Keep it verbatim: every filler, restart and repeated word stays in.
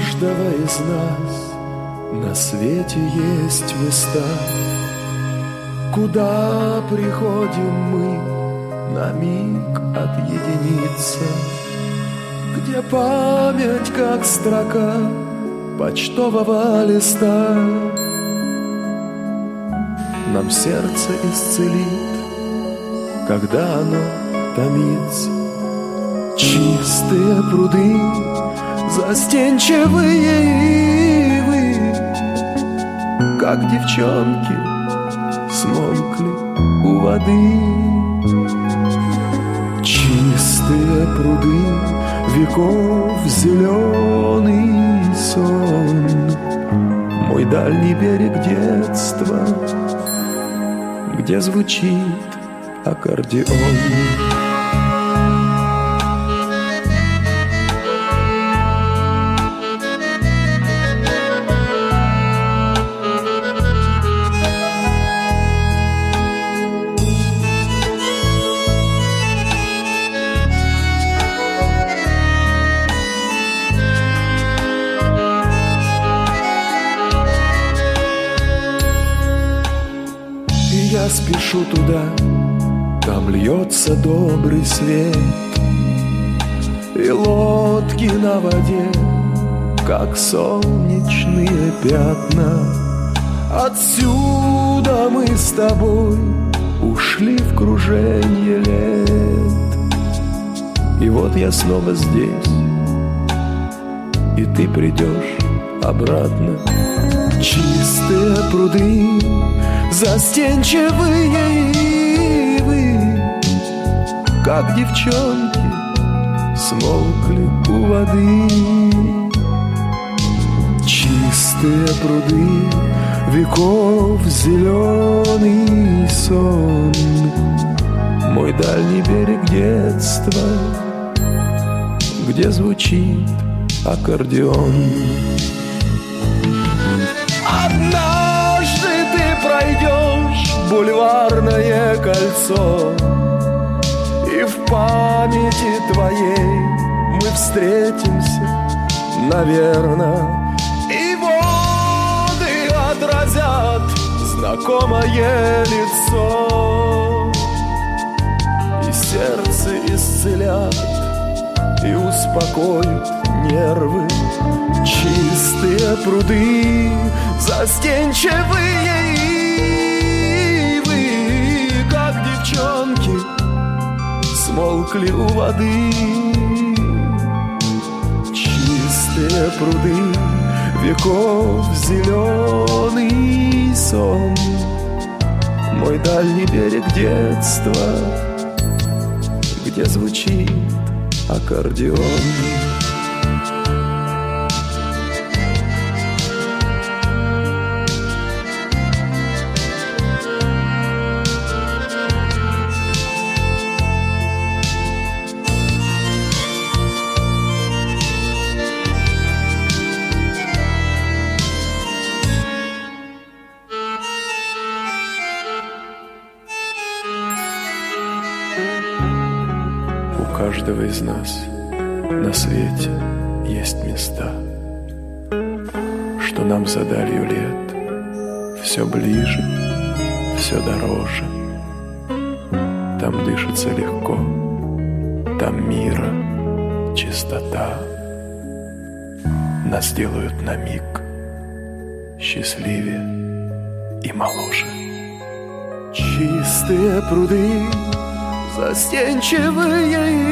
каждого из нас на свете есть места, куда приходим мы на миг отъединиться, где память, как строка почтового листа, нам сердце исцелит, когда оно томится. Чистые пруды, застенчивые ивы, как девчонки, смолкли у воды. Чистые пруды, веков зеленый сон, мой дальний берег детства, где звучит аккордеон. Я спешу туда, там льется добрый свет, и лодки на воде, как солнечные пятна. Отсюда мы с тобой ушли в круженье лет, и вот я снова здесь, и ты придешь обратно. Чистые пруды, застенчивые ивы, как девчонки, смолкли у воды. Чистые пруды, веков зеленый сон, мой дальний берег детства, где звучит аккордеон. Однажды ты пройдешь бульварное кольцо, и в памяти твоей мы встретимся, наверно, и воды отразят знакомое лицо, и сердце исцелят, и успокоят нервы. Чистые пруды, застенчивые ивы, как девчонки, смолкли у воды. Чистые пруды, веков зеленый сон, мой дальний берег детства, где звучит аккордеон. У каждого из нас на свете есть места, что нам за далью лет все ближе, все дороже. Там дышится легко, там мира чистота. Нас делают на миг счастливее и моложе. Чистые пруды, застенчивые